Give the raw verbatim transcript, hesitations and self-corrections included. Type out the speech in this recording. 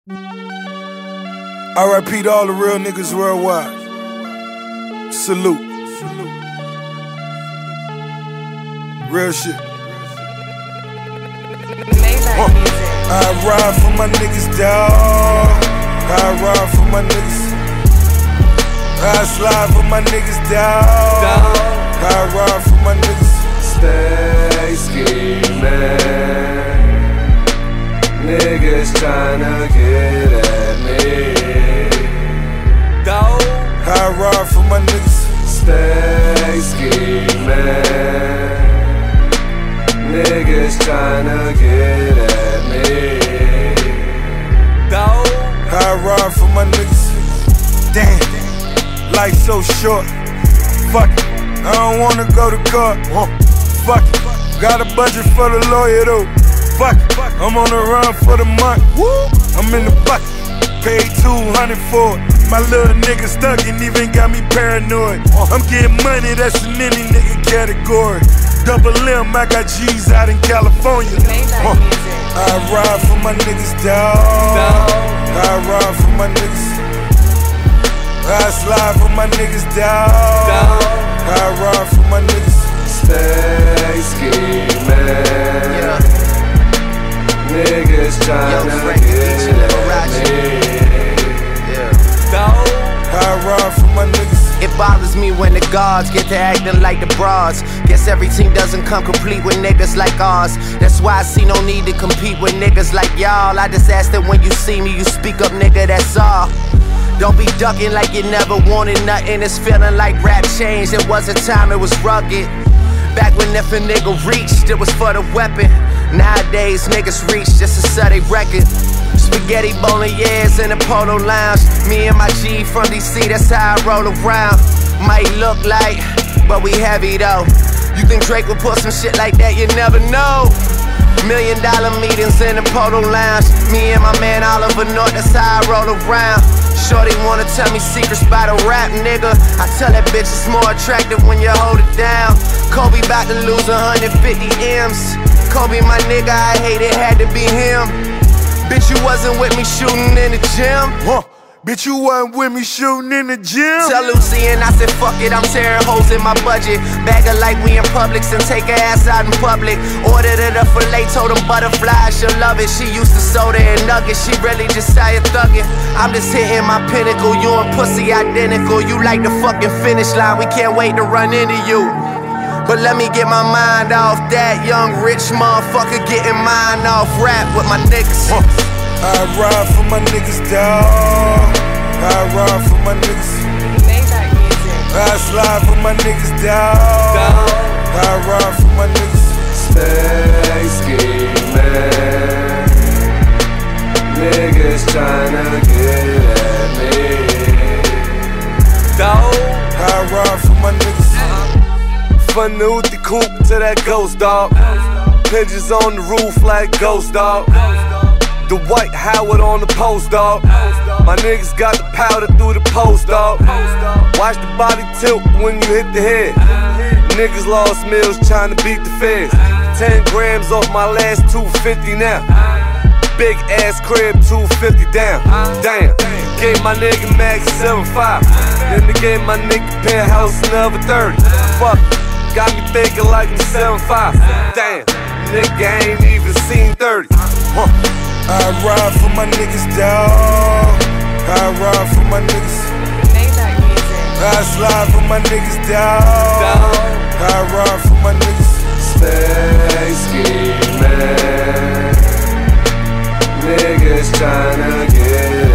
R I P to all the real niggas worldwide. Salute. Real shit. Huh. I ride for my niggas, dawg. I ride for my niggas. I slide for my niggas, dawg. I ride for my niggas. Stay scheming. Niggas tryna get at me. Dawg. I ride for my niggas. Stay scheming. Niggas tryna get at me. Dawg. I ride for my niggas. Damn, life so short. Fuck it, I don't wanna go to court. Fuck it, got a budget for the lawyer though. Fuck it, I'm on the run for the month. I'm in the bucket, paid two hundred for it. My little nigga stuck and even got me paranoid. I'm getting money, that's in any nigga category. Double M, I got G's out in California. Huh. I ride for my niggas, dawg. I ride for my niggas. I slide for my niggas, dawg. I ride for my niggas. Stay scheming. Yeah. Niggas tryna get at me. I ride for my niggas. It bothers me when the gods get to acting like the bras. Guess every team doesn't come complete with niggas like ours. That's why I see no need to compete with niggas like y'all. I just ask that when you see me, you speak up, nigga, that's all. Don't be ducking like you never wanted nothing. It's feeling like rap changed. It was a time it was rugged. Back when if a nigga reached, it was for the weapon. Nowadays, niggas reach just to sell they record. Spaghetti bolognese in the Polo Lounge. Me and my G from D C, that's how I roll around. Might look like, but we heavy though. You think Drake would put some shit like that? You never know. Million dollar meetings in the Polo Lounge. Me and my man Oliver North, that's how I roll around. Shorty wanna tell me secrets about a rap nigga. I tell that bitch it's more attractive when you hold it down. Kobe bout to lose one hundred fifty M's. Kobe my nigga, I hate it, had to be him. Bitch, you wasn't with me shooting in the gym. Huh. Bitch, you wasn't with me shooting in the gym. Tell Lucy and I said fuck it, I'm tearing holes in my budget. Bag her like we in Publix and take her ass out in public. Ordered her the filet, told them butterflies, she'll love it. She used to soda and nuggets, she really just started thugging. I'm just hitting my pinnacle, you and pussy identical. You like the fucking finish line, we can't wait to run into you. But let me get my mind off that young rich motherfucker getting mine off rap with my niggas. Huh. I ride for my niggas, dawg. I ride for my niggas. I slide for my niggas, dawg. I ride for my niggas. Stay scheming. Niggas tryna get at me. Dawg. I ride for my niggas. From the Uti coupe to that ghost dog. Pigeons on the roof like ghost dog. The White Howard on the post dog. My niggas got the powder through the post dog. Watch the body tilt when you hit the head. Niggas lost meals trying to beat the feds. Ten grams off my last two fifty now. Big ass crib, two fifty down. Damn, gave my nigga Max seven five. Then they gave my nigga penthouse another thirty. Fuck, got me thinking like I'm seven five. Damn, nigga ain't even seen thirty. Huh. I ride for my niggas, dawg. I ride for my niggas. I slide for my niggas, dawg. I ride for my niggas. Stay scheming. Niggas tryna get